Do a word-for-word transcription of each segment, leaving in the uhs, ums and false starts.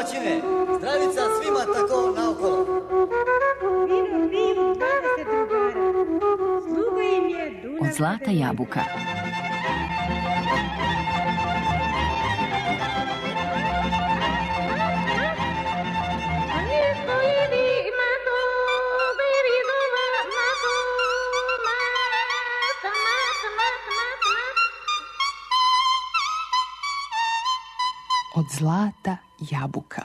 domaćine, zdravica svima tako naokolo. Vino pivu dvadeset drugara, sluga im je Dunav. Od zlata jabuka. Od zlata jabuka.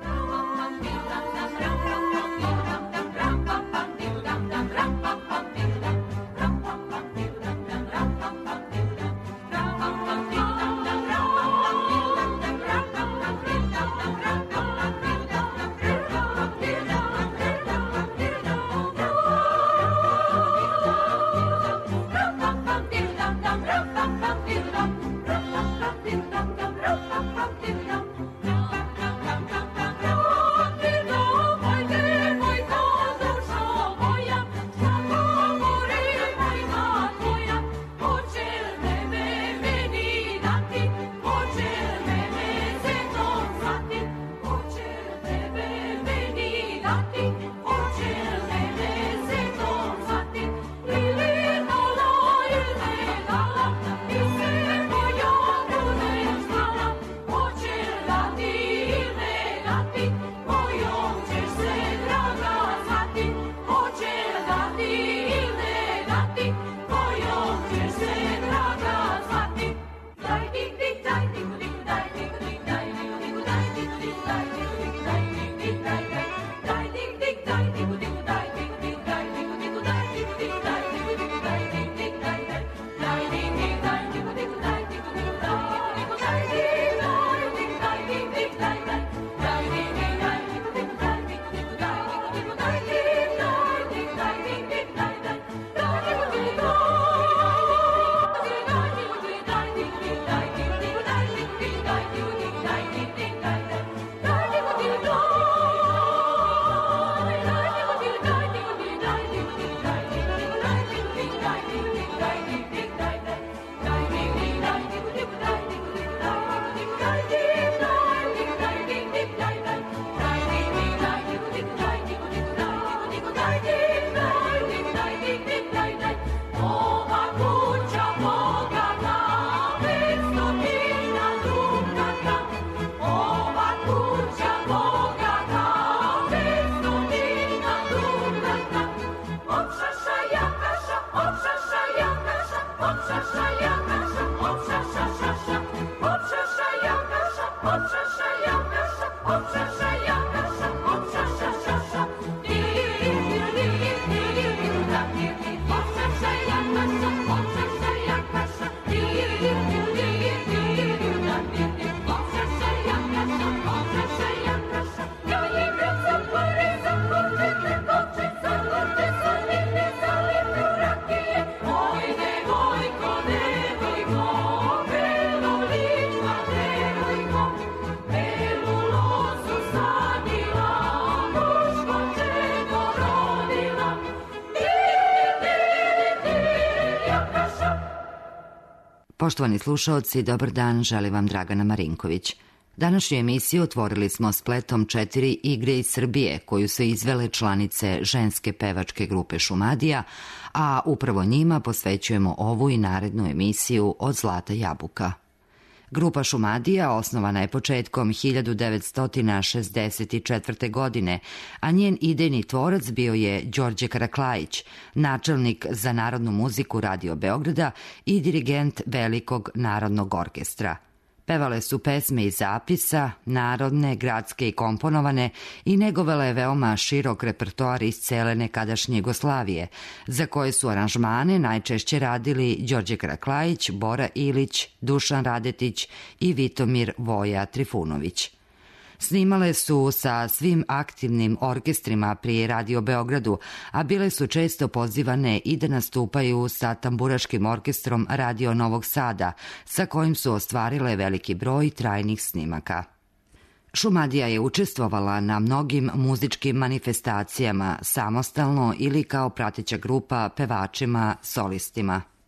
Poštovani slušaoci, dobar dan, želi vam Dragana Marinković. Današnju emisiju otvorili smo spletom četiri igre iz Srbije koju su izvele članice ženske pevačke grupe Šumadija, a upravo njima posvećujemo ovu i narednu emisiju Od zlata jabuka. Grupa Šumadija osnovana je početkom hiljadu devetsto šezdeset četvrte. godine, a njen idejni tvorac bio je Đorđe Karaklajić, načelnik za narodnu muziku Radio Beograda i dirigent Velikog narodnog orkestra. Pevale su pesme iz zapisa, narodne, gradske i komponovane i negovale je veoma širok repertoar iz cele nekadašnje Jugoslavije, za koje su aranžmane najčešće radili Đorđe Karaklajić, Bora Ilić, Dušan Radetić i Vitomir Voja Trifunović. Snimale su sa svim aktivnim orkestrima pri Radio Beogradu, a bile su često pozivane i da nastupaju sa tamburaškim orkestrom Radio Novog Sada, sa kojim su ostvarile veliki broj trajnih snimaka. Šumadija je učestvovala na mnogim muzičkim manifestacijama, samostalno ili kao prateća grupa pevačima, solistima.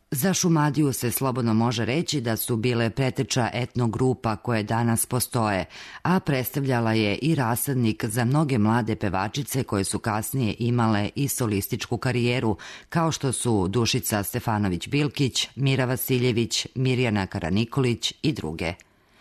Za Šumadiju se slobodno može reći da su bile preteča etnogrupa koje danas postoje, a predstavljala je i rasadnik za mnoge mlade pevačice koje su kasnije imale i solističku karijeru, kao što su Dušica Stefanović-Bilkić, Mira Vasiljević, Mirjana Karanikolić i druge.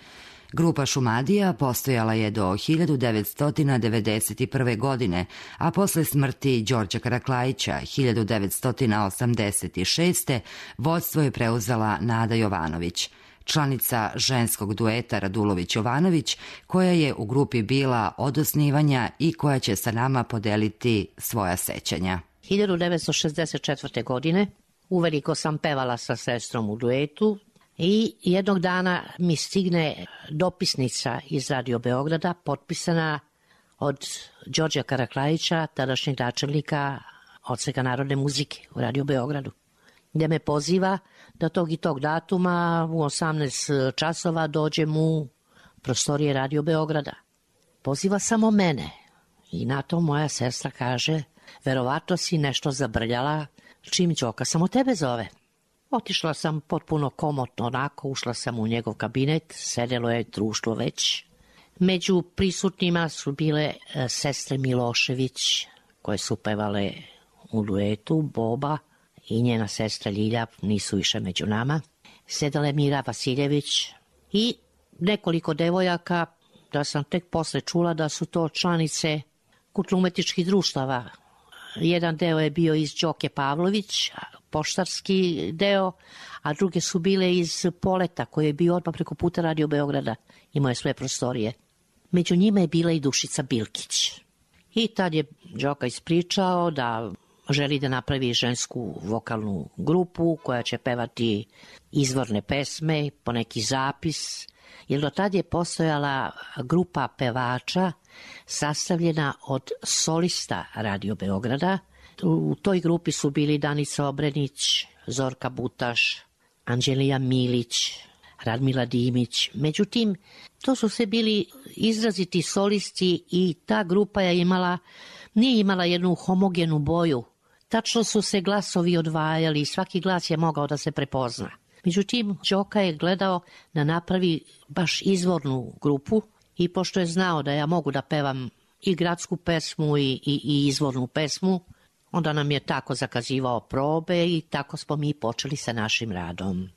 Grupa Šumadija postojala je do hiljadu devetsto devedeset prve. godine, a posle smrti Đorđa Karaklajića hiljadu devetsto osamdeset šeste. vodstvo je preuzela Nada Jovanović, članica ženskog dueta Radulović-Jovanović, koja je u grupi bila od osnivanja i koja će sa nama podeliti svoja sećanja. hiljadu devetsto šezdeset četvrte. godine uveliko sam pevala sa sestrom u duetu, i jednog dana mi stigne dopisnica iz Radio Beograda, potpisana od Đorđa Karaklajića, tadašnjeg načelnika Odseka narodne muzike u Radio Beogradu, gde me poziva da tog i tog datuma u osamnaest časova dođem u prostorije Radio Beograda. Poziva samo mene i na to moja sestra kaže: verovatno si nešto zabrljala, čim Đoka samo tebe zove. Otišla sam potpuno komotno onako, ušla sam u njegov kabinet, sedelo je društvo već. Među prisutnima su bile sestre Milošević, koje su pevale u duetu, Boba i njena sestra Ljilja nisu više među nama. Sedala je Mira Vasiljević i nekoliko devojaka, da sam tek posle čula da su to članice kulturno-umetničkih društava. Jedan deo je bio iz Đoke Pavlović, poštarski deo, a druge su bile iz Poleta, koji je bio odmah preko puta Radio Beograda, imao je sve prostorije. Među njima je bila i Dušica Bilkić. I tad je Đoka ispričao da želi da napravi žensku vokalnu grupu koja će pevati izvorne pesme, po neki zapis, jer do tad je postojala grupa pevača sastavljena od solista Radio Beograda. U toj grupi su bili Danica Obrenić, Zorka Butaš, Anđelija Milić, Radmila Dimić. Međutim, to su sve bili izraziti solisti i ta grupa je imala, nije imala jednu homogenu boju. Tačno su se glasovi odvajali i svaki glas je mogao da se prepozna. Međutim, Đoka je gledao da napravi baš izvornu grupu i pošto je znao da ja mogu da pevam i gradsku pesmu i, i, i izvornu pesmu, onda nam je tako zakazivao probe i tako smo mi počeli sa našim radom.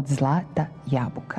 od zlata jabuka.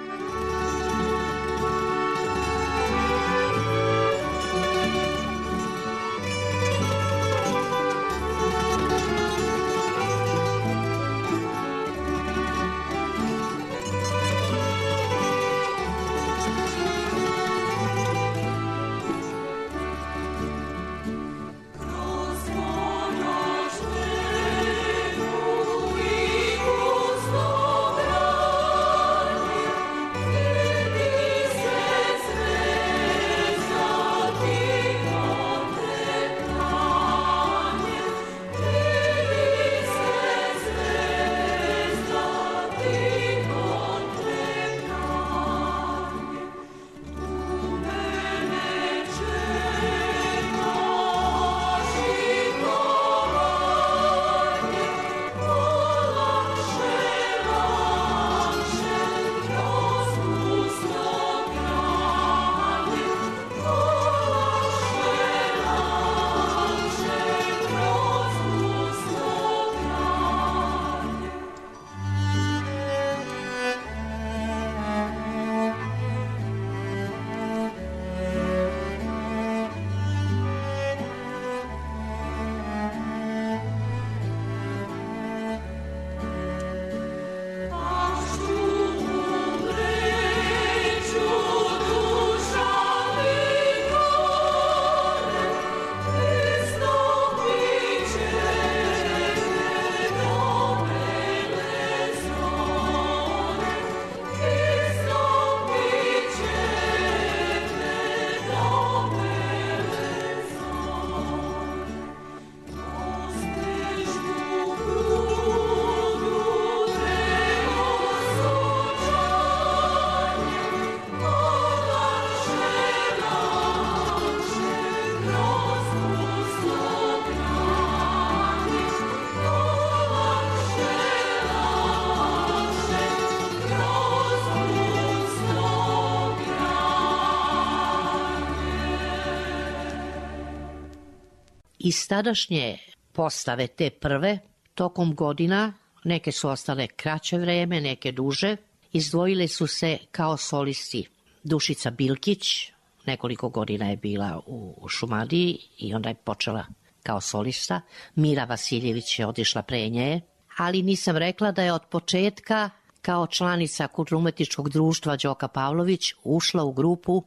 Iz tadašnje postave te prve, tokom godina, neke su ostale kraće vreme, neke duže, izdvojile su se kao solisti Dušica Bilkić, nekoliko godina je bila u Šumadiji i onda je počela kao solista. Mira Vasiljević je otišla pre nje, ali nisam rekla da je od početka kao članica kulturno-umetničkog društva Đoka Pavlović ušla u grupu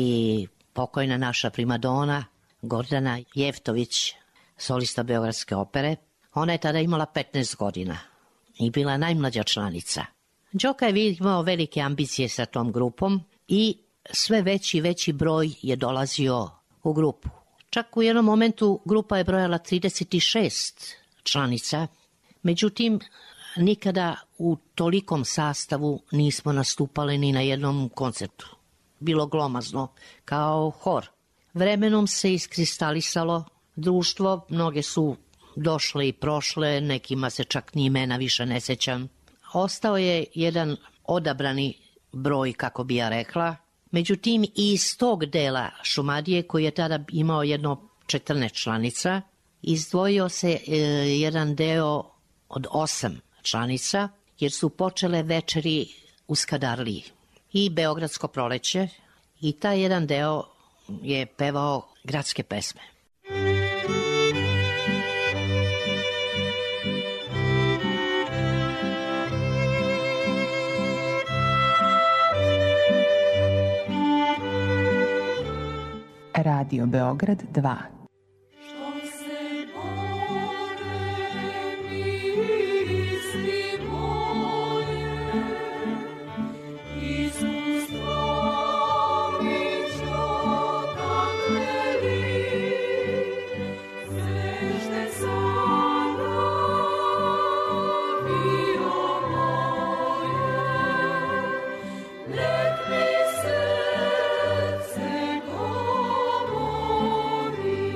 i pokojna naša primadona Gordana Jeftović, solista Beogradske opere. Ona je tada imala petnaest godina i bila najmlađa članica. Đoka je imao velike ambicije sa tom grupom i sve veći i veći broj je dolazio u grupu. Čak u jednom momentu grupa je brojala trideset šest članica, međutim nikada u tolikom sastavu nismo nastupali ni na jednom koncertu. Bilo glomazno, kao hor. Vremenom se iskristalisalo društvo, mnoge su došle i prošle, nekima se čak ni imena više ne sećam. Ostao je jedan odabrani broj, kako bi ja rekla, međutim i iz tog dela Šumadije, koji je tada imao jedno četrnaest članica, izdvojio se e, jedan deo od osam članica, jer su počele večeri u Skadarliji i Beogradsko proleće i taj jedan deo je pevao gradske pesme. Radio Beograd dva. Let me say, say, go,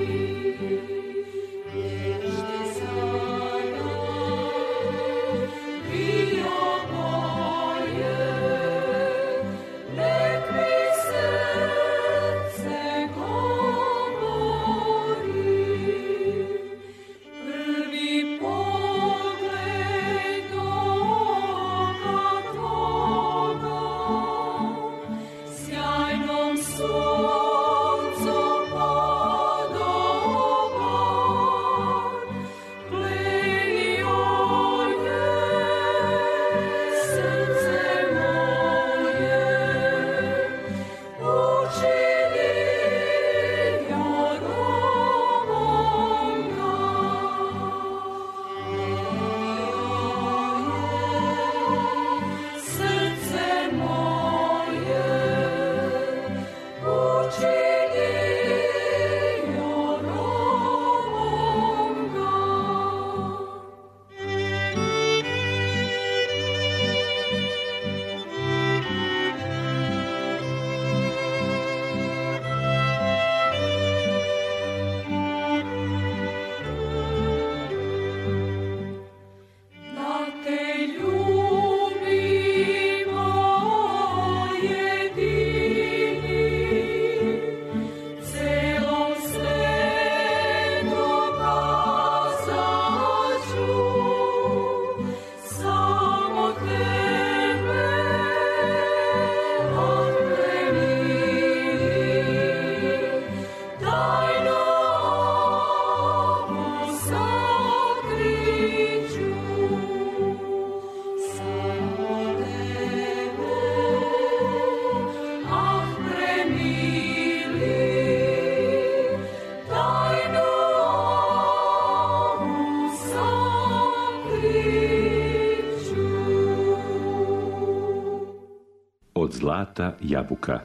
Zlata jabuka.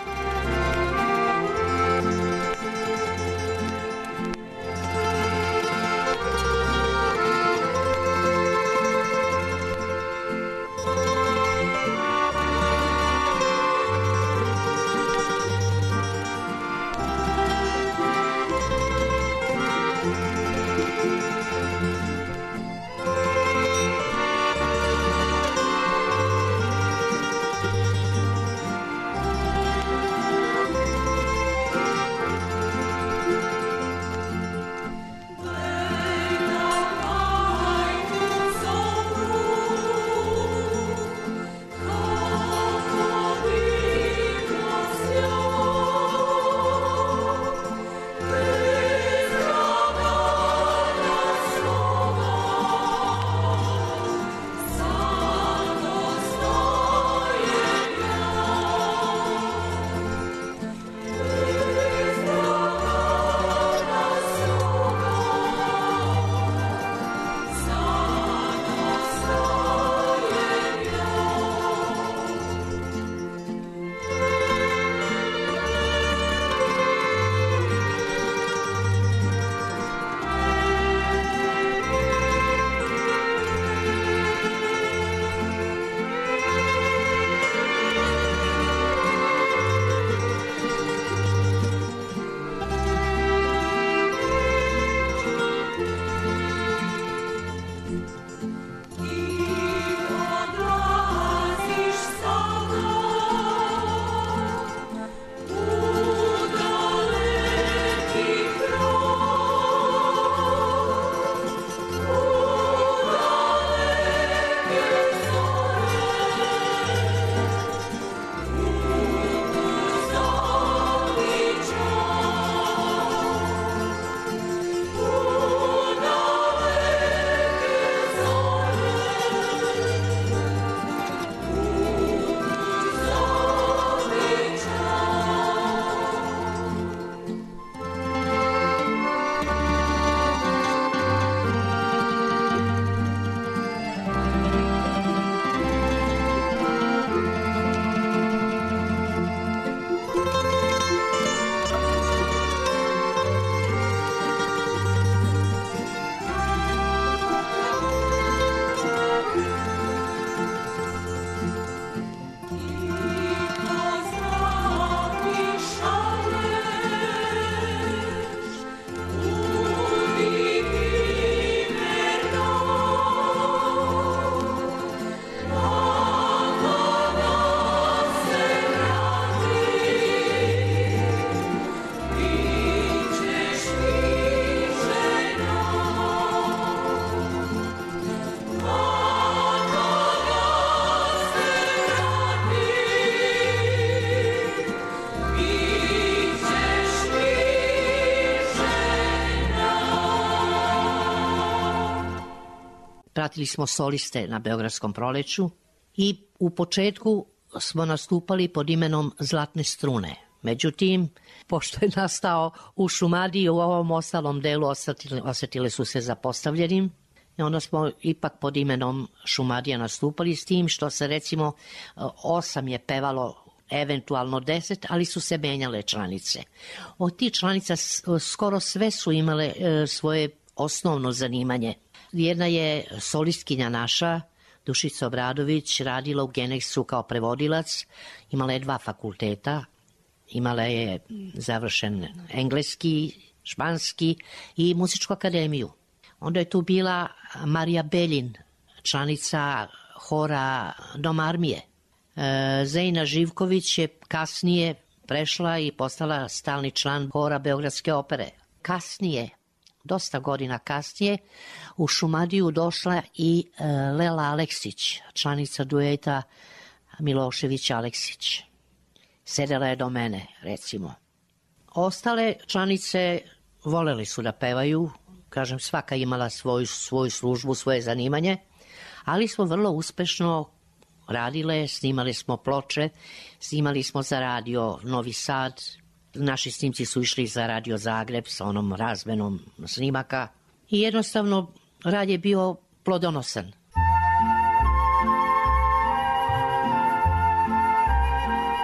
Pratili smo soliste na Beogradskom proleću i u početku smo nastupali pod imenom Zlatne strune. Međutim, pošto je nastao u Šumadiji, u ovom ostalom delu osetili, osetili su se zapostavljenim. I onda smo ipak pod imenom Šumadija nastupali, s tim što se recimo osam je pevalo, eventualno deset, ali su se menjale članice. Od tih članica skoro sve su imale svoje osnovno zanimanje. Jedna je solistkinja naša, Dušica Obradović, radila u Geneksu kao prevodilac, imala je dva fakulteta, imala je završen engleski, španski i muzičku akademiju. Onda je tu bila Marija Beljin, članica hora Dom armije. Zejna Živković je kasnije prešla i postala stalni član hora Beogradske opere. Kasnije, dosta godina kasnije, u Šumadiju došla i Lela Aleksić, članica dueta Milošević-Aleksić. Sedela je do mene, recimo. Ostale članice voleli su da pevaju, kažem, svaka imala svoju, svoju službu, svoje zanimanje, ali smo vrlo uspešno radile, snimali smo ploče, snimali smo za radio Novi Sad, naši snimci su išli za radio Zagreb sa onom razmenom snimaka i jednostavno rad je bio plodonosan.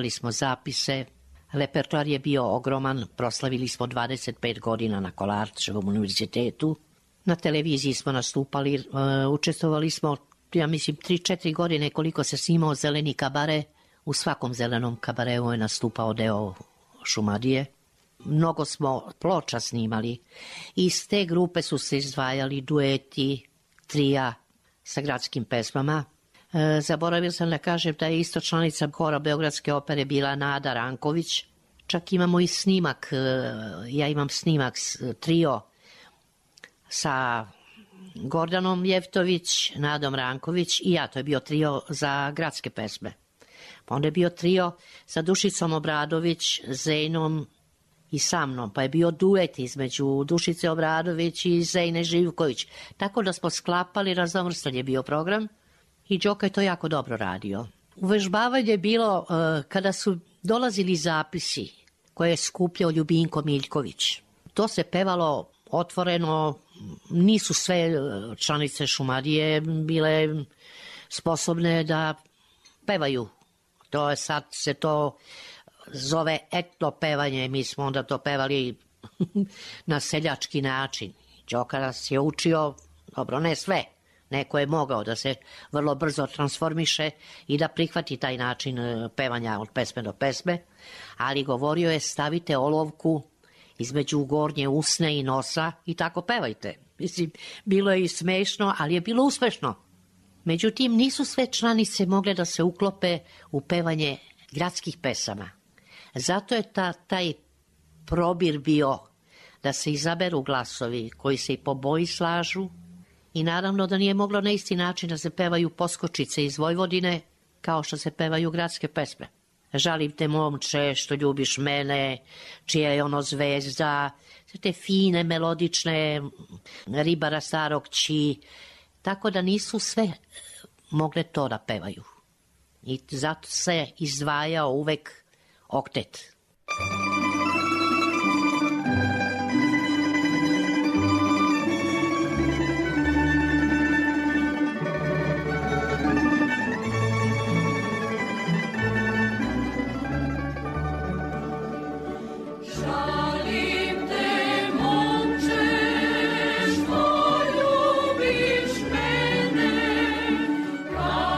snimali smo zapise, repertoar je bio ogroman, proslavili smo dvadeset pet godina na Kolarčevom univerzitetu, na televiziji smo nastupali, uh, učestvovali smo, ja mislim, tri četiri godine koliko se snimao Zeleni kabare, u svakom zelenom kabareu je nastupao deo Šumadije. Mnogo smo ploča snimali. Iz te grupe su se izdvajali dueti, trija sa gradskim pesmama. E, zaboravio sam da kažem da je isto članica hora Beogradske opere bila Nada Ranković. Čak imamo i snimak, e, ja imam snimak trio sa Gordanom Jevtović, Nadom Ranković i ja, to je bio trio za gradske pesme. Pa onda je bio trio sa Dušicom Obradović, Zejnom i sa mnom, pa je bio duet između Dušice Obradović i Zejne Živković. Tako da smo sklapali, raznovrstan je bio program i Đoka je to jako dobro radio. Uvežbavanje je bilo uh, kada su dolazili zapisi koje je skupljao Ljubinko Miljković. To se pevalo otvoreno, nisu sve članice Šumadije bile sposobne da pevaju. To je sad se to zove etno pevanje, mi smo onda to pevali na seljački način. Đoka nas je učio, dobro, ne sve, neko je mogao da se vrlo brzo transformiše i da prihvati taj način pevanja od pesme do pesme, ali govorio je stavite olovku između gornje usne i nosa i tako pevajte. Mislim, bilo je i smešno, ali je bilo uspešno. Međutim, nisu sve članice mogle da se uklope u pevanje gradskih pesama. Zato je ta, taj probir bio da se izaberu glasovi koji se i po boji slažu i naravno da nije moglo na isti način da se pevaju poskočice iz Vojvodine kao što se pevaju gradske pesme. Žalim te momče što ljubiš mene, čija je ono zvezda, te fine, melodične, ribara starog ći, tako da nisu sve mogle to da pevaju. I zato se izdvajao uvek oktet.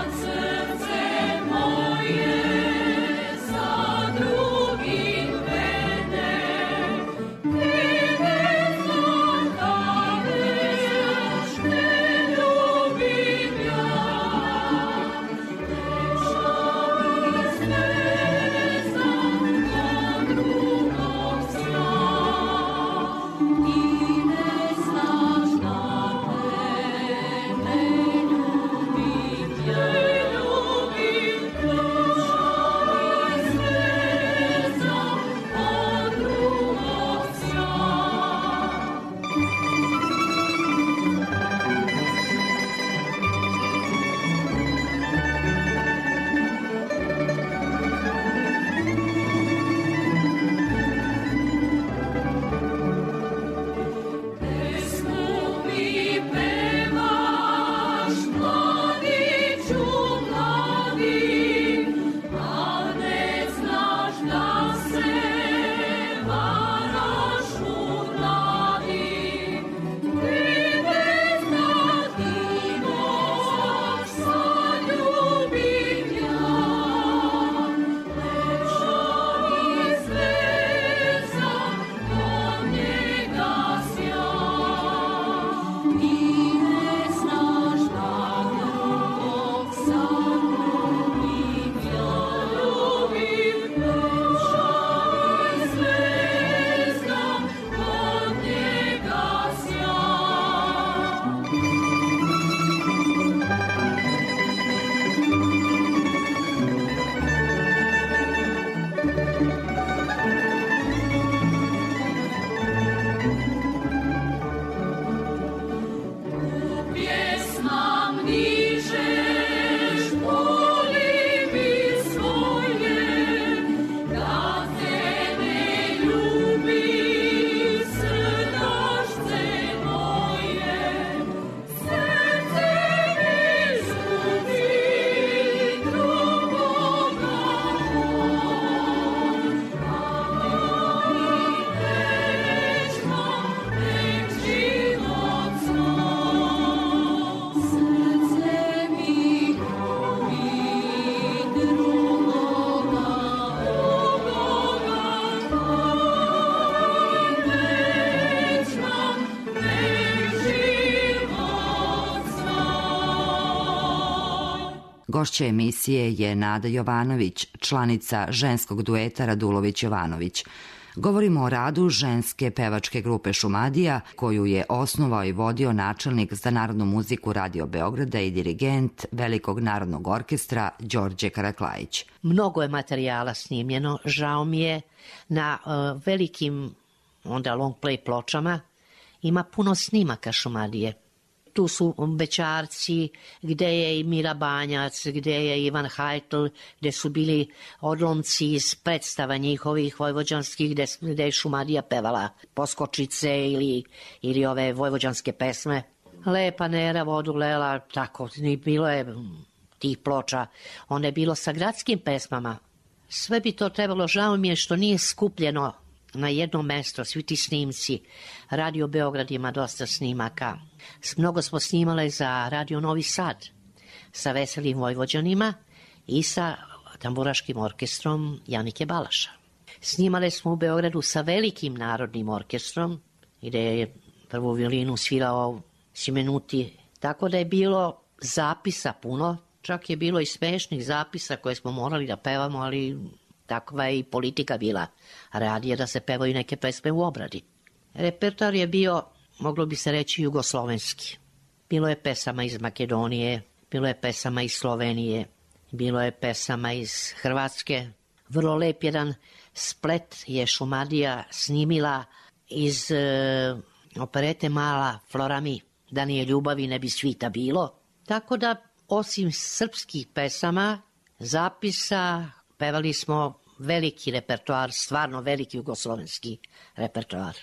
Moje za drugim Gošća emisije je Nada Jovanović, članica ženskog dueta Radulović-Jovanović. Govorimo o radu ženske pevačke grupe Šumadija, koju je osnovao i vodio načelnik za narodnu muziku Radio Beograda i dirigent Velikog narodnog orkestra Đorđe Karaklajić. Mnogo je materijala snimljeno, žao mi je, na uh, velikim onda long play pločama ima puno snimaka Šumadije. Tu su Bećarci, gde je i Mira Banjac, gde je Ivan Hajtl, gde su bili odlomci iz predstava njihovih vojvođanskih, gde, gde je Šumadija pevala poskočice ili, ili ove vojvođanske pesme. Lepa Nera vodu lela, tako, bilo je tih ploča. Onda je bilo sa gradskim pesmama. Sve bi to trebalo, žao mi je što nije skupljeno na jedno mesto, svi ti snimci. Radio Beograd ima dosta snimaka. Mnogo smo snimale za Radio Novi Sad sa Veselim Vojvođanima i sa tamburaškim orkestrom Janike Balaša. Snimale smo u Beogradu sa Velikim narodnim orkestrom, gde je prvu violinu svirao Simenuti. Tako da je bilo zapisa puno, čak je bilo i smešnih zapisa koje smo morali da pevamo, ali takva je i politika bila. Radije da se pevaju neke pesme u obradi. Repertoar je bio, moglo bi se reći, jugoslovenski. Bilo je pesama iz Makedonije, bilo je pesama iz Slovenije, bilo je pesama iz Hrvatske. Vrlo lep jedan splet je Šumadija snimila iz e, operete Mala Florami, da nije ljubavi ne bi svita bilo. Tako da, osim srpskih pesama, zapisa, pevali smo veliki repertoar, stvarno veliki jugoslovenski repertoar.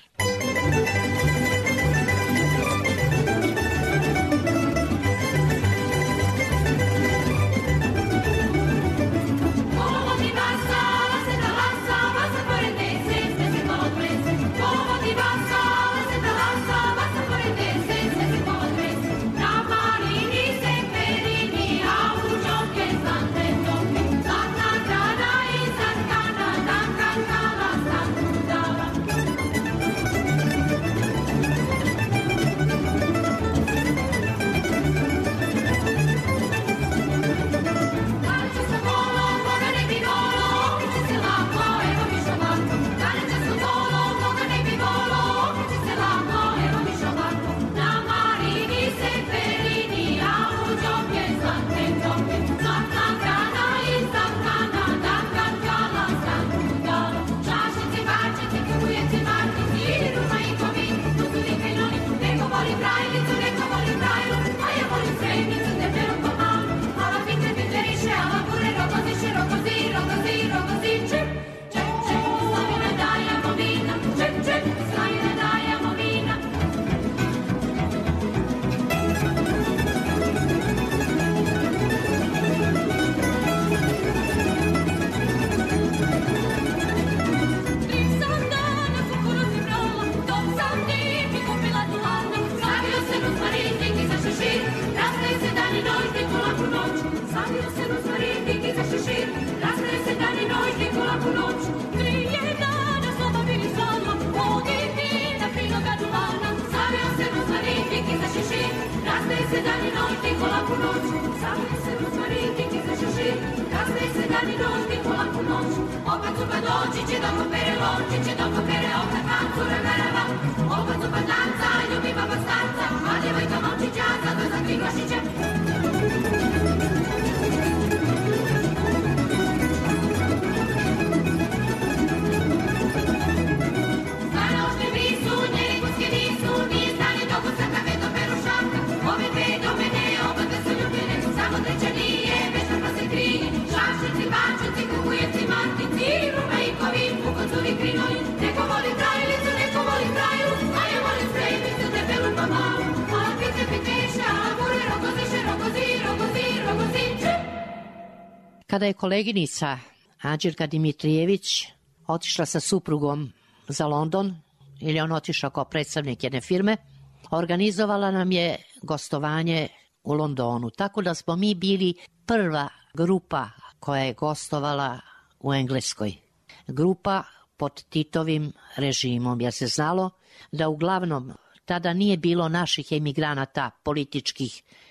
Kada je koleginica Anđelka Dimitrijević otišla sa suprugom za London, ili on otišao kao predstavnik jedne firme, organizovala nam je gostovanje u Londonu. Tako da smo mi bili prva grupa koja je gostovala u Engleskoj. Grupa pod Titovim režimom, jer se znalo da uglavnom tada nije bilo naših emigranata političkih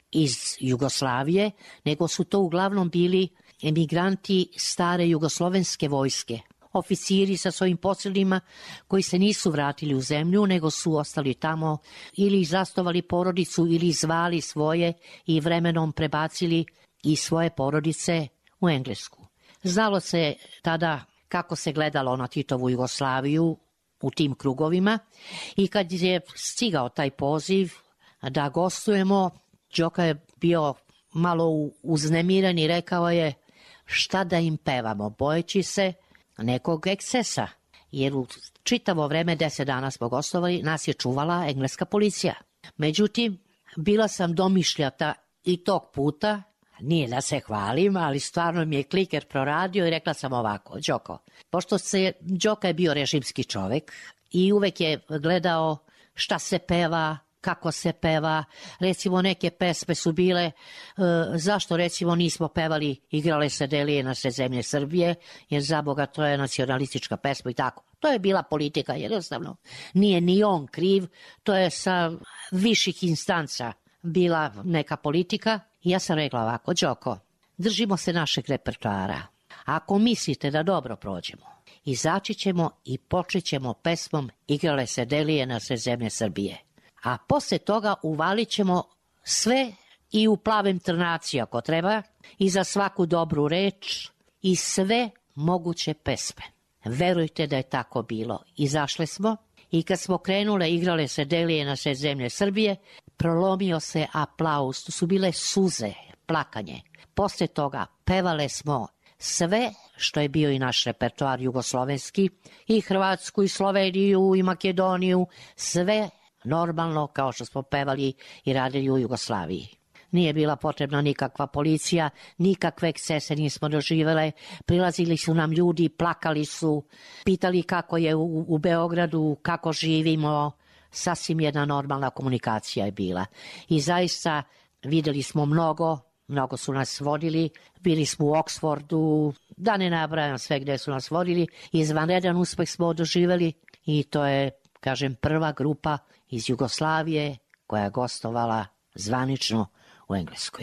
iz Jugoslavije, nego su to uglavnom bili emigranti stare jugoslovenske vojske. Oficiri sa svojim posilima koji se nisu vratili u zemlju, nego su ostali tamo ili zasnovali porodicu ili zvali svoje i vremenom prebacili i svoje porodice u Englesku. Znalo se tada kako se gledalo na Titovu Jugoslaviju u tim krugovima i kad je stigao taj poziv da gostujemo, Đoka je bio malo uznemiren i rekao je šta da im pevamo, bojeći se nekog ekscesa, jer u čitavo vreme, deset dana smo gostovali, nas je čuvala engleska policija. Međutim, bila sam domišljata i tog puta, nije da se hvalim, ali stvarno mi je kliker proradio i rekla sam ovako, Đoko, pošto se, Đoka je bio režimski čovek i uvek je gledao šta se peva, kako se peva, recimo neke pesme su bile, e, zašto recimo nismo pevali Igrale se delije na sve zemlje Srbije, jer za Boga to je nacionalistička pesma i tako. To je bila politika, jednostavno. Nije ni on kriv, to je sa viših instanca bila neka politika. I ja sam rekla ovako, Đoko, držimo se našeg repertoara. Ako mislite da dobro prođemo, izaći ćemo i počet ćemo pesmom Igrale se delije na sve zemlje Srbije. A posle toga uvalit ćemo sve i u Plavem trnaci ako treba i za svaku dobru reč i sve moguće pesme. Verujte da je tako bilo. Izašle smo i kad smo krenule Igrale se delije na sve zemlje Srbije, prolomio se aplauz, to su bile suze, plakanje. Posle toga pevale smo sve što je bio i naš repertoar jugoslovenski, i Hrvatsku, i Sloveniju, i Makedoniju, sve normalno kao što smo pevali i radili u Jugoslaviji. Nije bila potrebna nikakva policija, nikakve ekscese nismo doživele, prilazili su nam ljudi, plakali su, pitali kako je u, u Beogradu, kako živimo, sasvim jedna normalna komunikacija je bila. I zaista videli smo mnogo, mnogo su nas vodili, bili smo u Oksfordu, da ne nabrajam sve gde su nas vodili, izvanredan uspeh smo doživeli i to je, kažem, prva grupa iz Jugoslavije koja je gostovala zvanično u Engleskoj.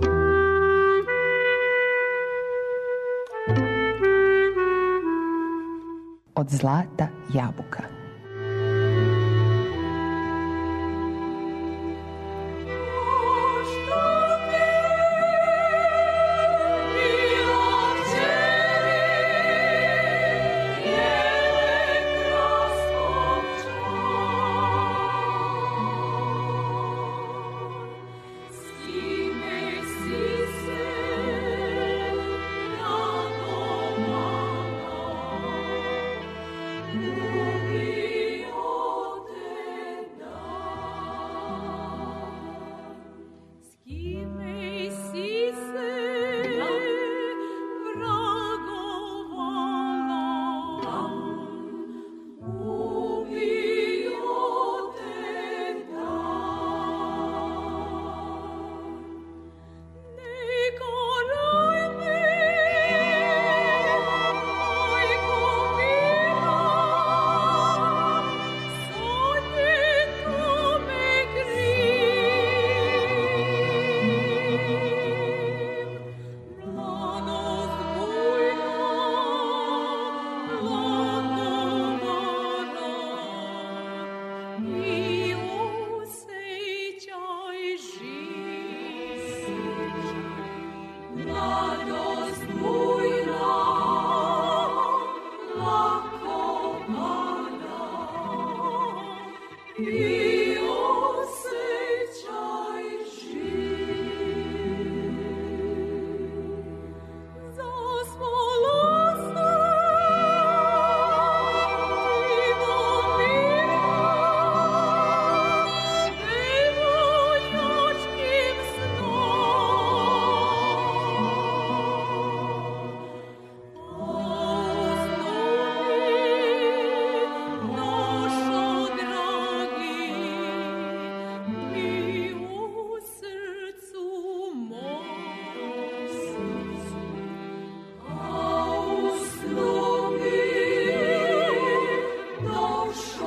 Od zlata jabuka.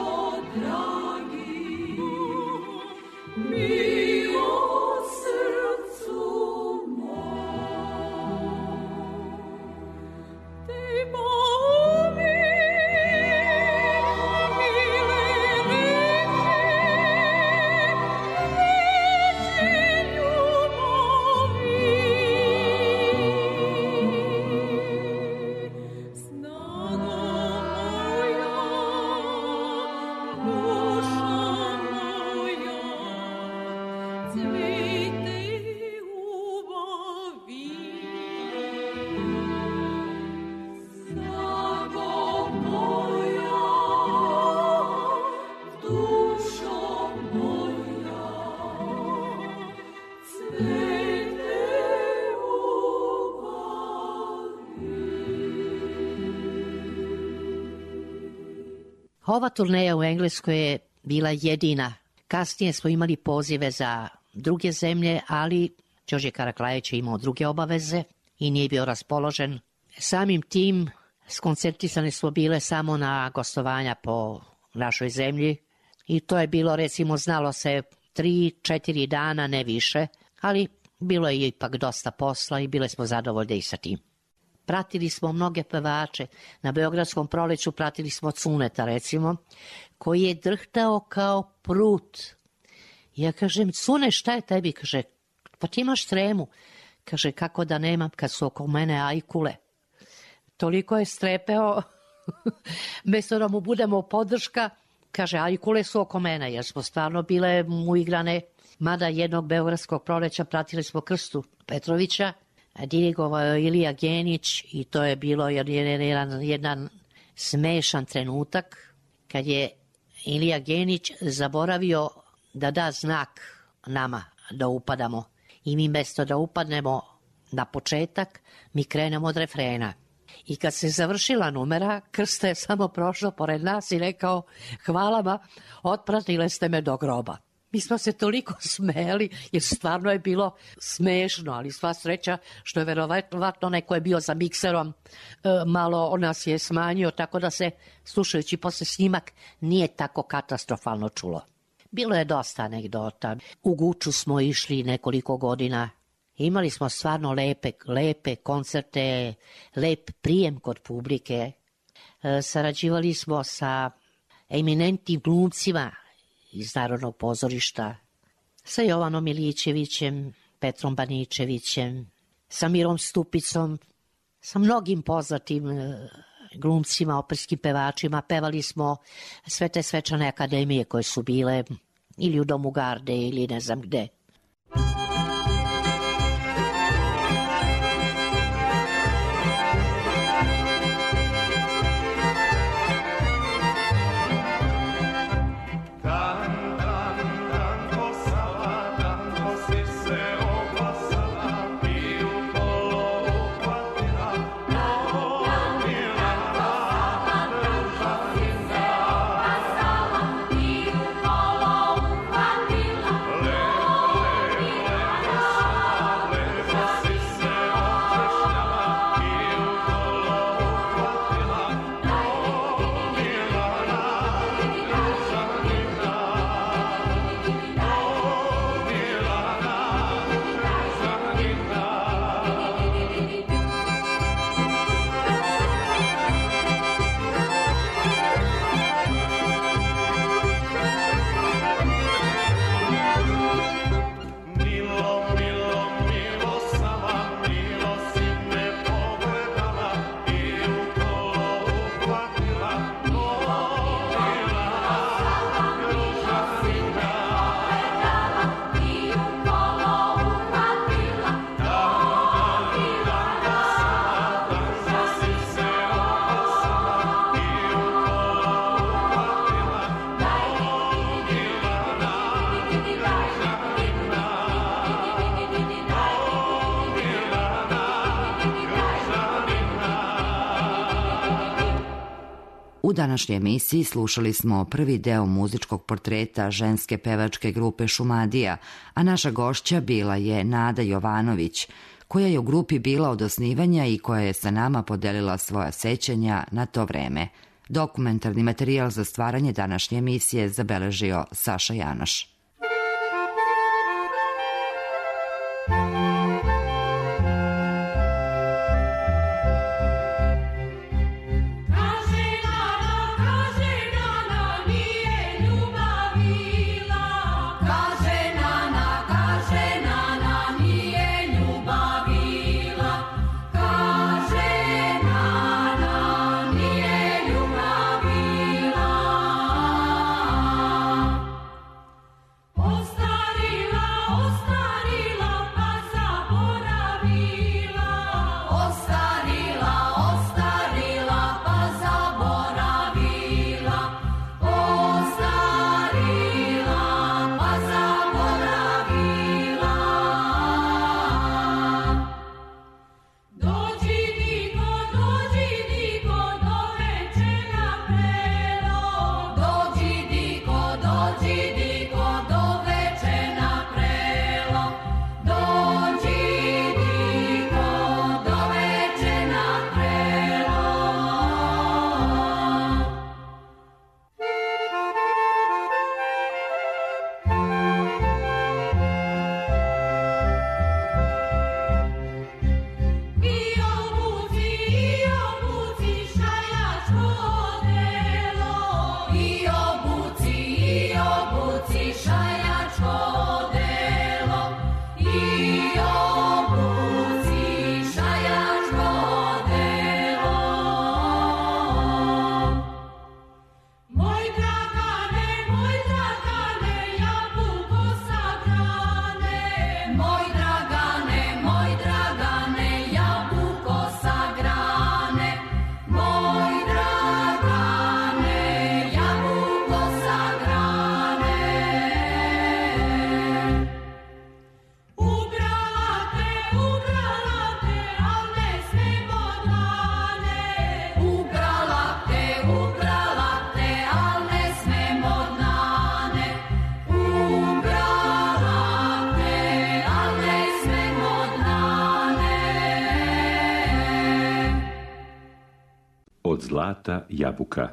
Mio srce Ova turneja u Engleskoj je bila jedina. Kasnije smo imali pozive za druge zemlje, ali Đorđe Karaklajić je imao druge obaveze i nije bio raspoložen. Samim tim skoncentrisane smo bile samo na gostovanja po našoj zemlji i to je bilo, recimo, znalo se tri, četiri dana, ne više, ali bilo je ipak dosta posla i bile smo zadovoljne i sa tim. Pratili smo mnoge pevače. Na Beogradskom proleću pratili smo Cuneta, recimo, koji je drhtao kao prut. Ja kažem, Cune, šta je tebi? Kaže, pa ti imaš tremu. Kaže, kako da nemam kad su oko mene ajkule. Toliko je strepeo, mesto da mu budemo podrška, kaže, ajkule su oko mene, jer smo stvarno bile uigrane. Mada jednog Beogradskog proleća pratili smo Krstu Petrovića, dirigovao je Ilija Genić i to je bilo jedan, jedan smešan trenutak kad je Ilija Genić zaboravio da da znak nama da upadamo. I mi mjesto da upadnemo na početak, mi krenemo od refrena. I kad se završila numera, Krsta je samo prošao pored nas i rekao, hvala ma, otpratile ste me do groba. Mi smo se toliko smeli, jer stvarno je bilo smešno, ali sva sreća što je verovatno neko je bio za mikserom, malo on nas je smanjio, tako da se, slušajući posle snimak, nije tako katastrofalno čulo. Bilo je dosta anegdota. U Guču smo išli nekoliko godina. Imali smo stvarno lepe, lepe koncerte, lep prijem kod publike. Sarađivali smo sa eminentnim glumcima iz Narodnog pozorišta, sa Jovanom Milićevićem, Petrom Baničevićem, sa Mirom Stupicom, sa mnogim poznatim glumcima, operskim pevačima. Pevali smo sve te svečane akademije koje su bile ili u Domu Garde ili ne znam gde. U današnjoj emisiji slušali smo prvi deo muzičkog portreta ženske pevačke grupe Šumadija, a naša gošća bila je Nada Jovanović, koja je u grupi bila od osnivanja i koja je sa nama podelila svoja sećanja na to vreme. Dokumentarni materijal za stvaranje današnje emisije zabeležio Saša Janoš. zlata jabuka.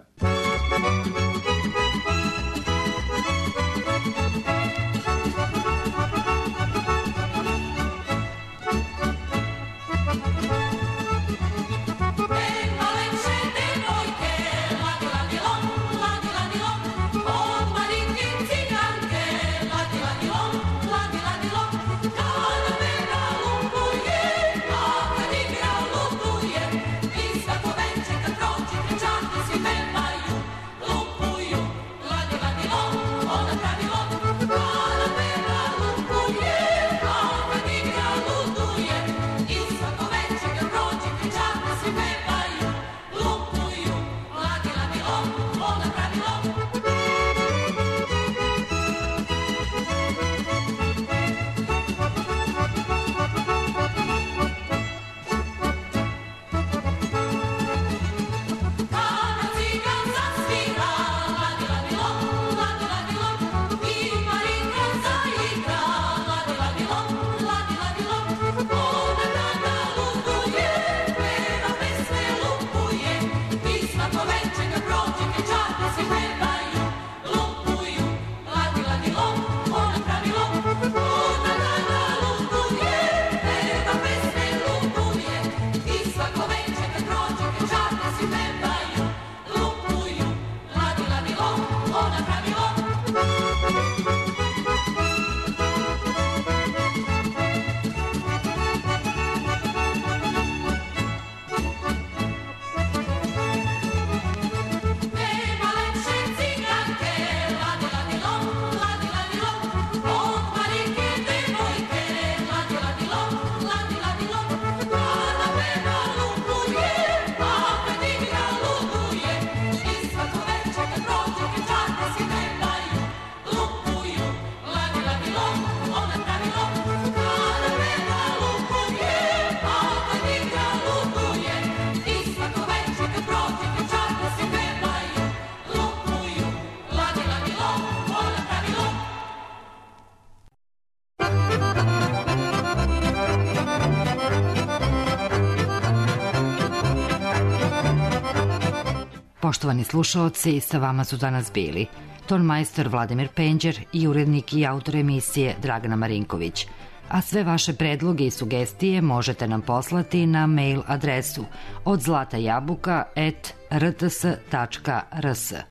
Poštovani slušaoci, sa vama su danas bili tonmajstor Vladimir Penđer i urednik i autor emisije Dragana Marinković. A sve vaše predloge i sugestije možete nam poslati na mail adresu od zlata jabuka at r t s tačka r s.